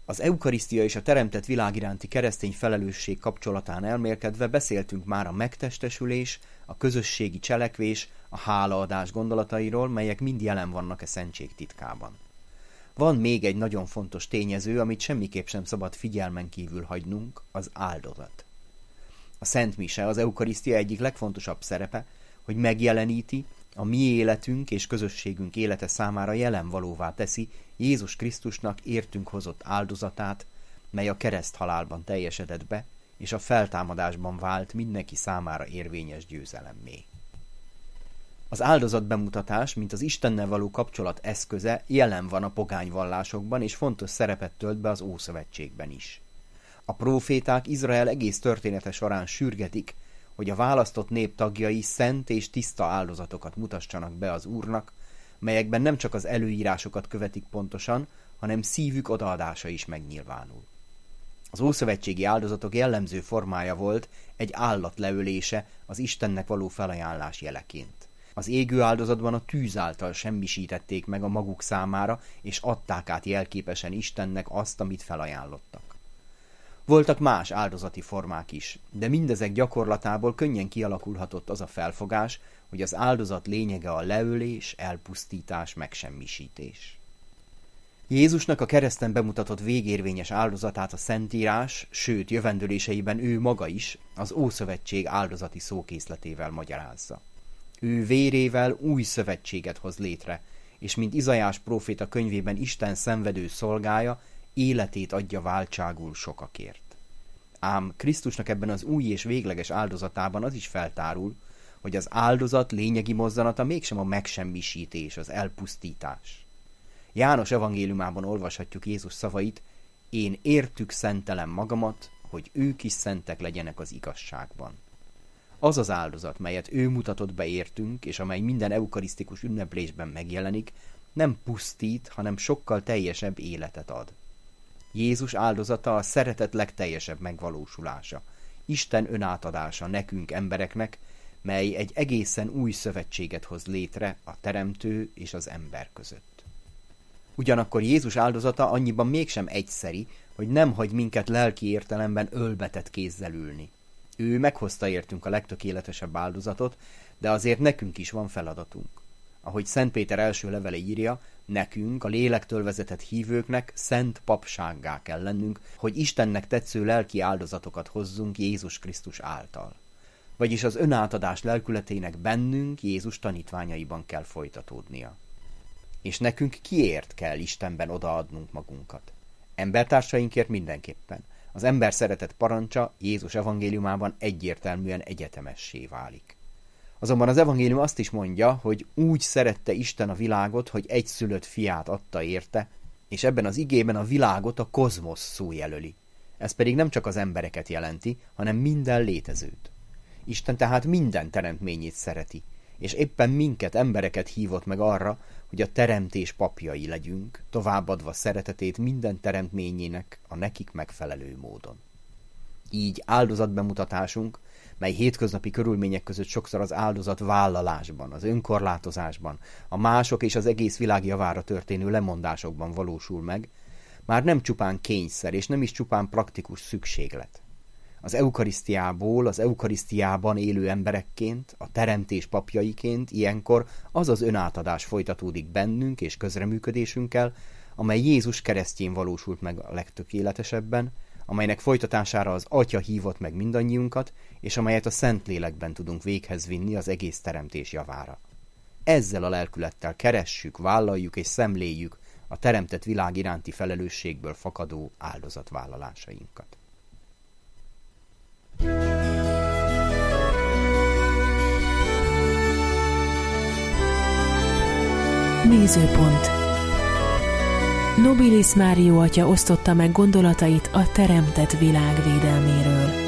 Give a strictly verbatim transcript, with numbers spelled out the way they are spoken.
Az eukarisztia és a teremtett világ iránti keresztény felelősség kapcsolatán elmélkedve beszéltünk már a megtestesülés, a közösségi cselekvés, a hálaadás gondolatairól, melyek mind jelen vannak a szentség titkában. Van még egy nagyon fontos tényező, amit semmiképp sem szabad figyelmen kívül hagynunk, az áldozat. A Szent Mise, az eukarisztia egyik legfontosabb szerepe, hogy megjeleníti, a mi életünk és közösségünk élete számára jelenvalóvá teszi Jézus Krisztusnak értünk hozott áldozatát, mely a kereszthalálban teljesedett be, és a feltámadásban vált mindenki számára érvényes győzelemmé. Az áldozatbemutatás, mint az Istennel való kapcsolat eszköze jelen van a pogány vallásokban, és fontos szerepet tölt be az Ószövetségben is. A próféták Izrael egész története során sürgetik, hogy a választott nép tagjai szent és tiszta áldozatokat mutassanak be az Úrnak, melyekben nem csak az előírásokat követik pontosan, hanem szívük odaadása is megnyilvánul. Az ószövetségi áldozatok jellemző formája volt egy állat leölése az Istennek való felajánlás jeleként. Az égő áldozatban a tűz által semmisítették meg a maguk számára, és adták át jelképesen Istennek azt, amit felajánlottak. Voltak más áldozati formák is, de mindezek gyakorlatából könnyen kialakulhatott az a felfogás, hogy az áldozat lényege a leölés, elpusztítás, megsemmisítés. Jézusnak a kereszten bemutatott végérvényes áldozatát a Szentírás, sőt jövendőléseiben ő maga is az Ószövetség áldozati szókészletével magyarázza. Ő vérével új szövetséget hoz létre, és mint Izaiás próféta könyvében Isten szenvedő szolgája, életét adja váltságul sokakért. Ám Krisztusnak ebben az új és végleges áldozatában az is feltárul, hogy az áldozat lényegi mozzanata mégsem a megsemmisítés, az elpusztítás. János evangéliumában olvashatjuk Jézus szavait: én értük szentelem magamat, hogy ők is szentek legyenek az igazságban. Az az áldozat, melyet ő mutatott be értünk, és amely minden eukarisztikus ünneplésben megjelenik, nem pusztít, hanem sokkal teljesebb életet ad. Jézus áldozata a szeretet legteljesebb megvalósulása, Isten önátadása nekünk embereknek, mely egy egészen új szövetséget hoz létre a teremtő és az ember között. Ugyanakkor Jézus áldozata annyiban mégsem egyszeri, hogy nem hagy minket lelki értelemben ölbetett kézzel ülni. Ő meghozta értünk a legtökéletesebb áldozatot, de azért nekünk is van feladatunk. Ahogy Szent Péter első levele írja, nekünk, a lélektől vezetett hívőknek szent papsággá kell lennünk, hogy Istennek tetsző lelki áldozatokat hozzunk Jézus Krisztus által. Vagyis az önátadás lelkületének bennünk, Jézus tanítványaiban kell folytatódnia. És nekünk kiért kell Istenben odaadnunk magunkat? Embertársainkért mindenképpen. Az ember szeretet parancsa Jézus evangéliumában egyértelműen egyetemessé válik. Azonban az evangélium azt is mondja, hogy úgy szerette Isten a világot, hogy egyszülött fiát adta érte, és ebben az igében a világot a kozmosz szó jelöli. Ez pedig nem csak az embereket jelenti, hanem minden létezőt. Isten tehát minden teremtményét szereti, és éppen minket, embereket hívott meg arra, hogy a teremtés papjai legyünk, továbbadva szeretetét minden teremtményének a nekik megfelelő módon. Így áldozatbemutatásunk, mely hétköznapi körülmények között sokszor az áldozat vállalásban, az önkorlátozásban, a mások és az egész világ javára történő lemondásokban valósul meg, már nem csupán kényszer, és nem is csupán praktikus szükséglet. Az eukarisztiából, az eukarisztiában élő emberekként, a teremtés papjaiként ilyenkor az az önátadás folytatódik bennünk és közreműködésünkkel, amely Jézus keresztjén valósult meg a legtökéletesebben, amelynek folytatására az Atya hívott meg mindannyiunkat, és amelyet a Szentlélekben tudunk véghez vinni az egész teremtés javára. Ezzel a lelkülettel keressük, vállaljuk és szemléljük a teremtett világ iránti felelősségből fakadó áldozatvállalásainkat. Nézőpont. Nobilis Mário atya osztotta meg gondolatait a teremtett világ védelméről.